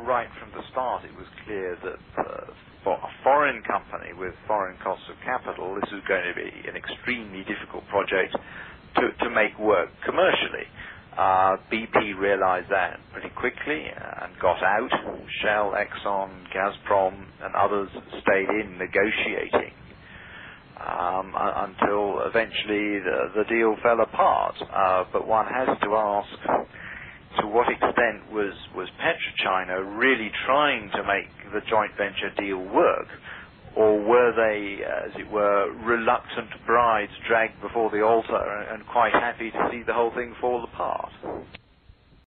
right from the start it was clear that for a foreign company with foreign costs of capital, this was going to be an extremely difficult project to make work commercially. BP realized that pretty quickly and got out. Shell, Exxon, Gazprom, and others stayed in negotiating until eventually the deal fell apart. But one has to ask, to what extent was PetroChina really trying to make the joint venture deal work? Or were they, as it were, reluctant brides dragged before the altar and quite happy to see the whole thing fall apart?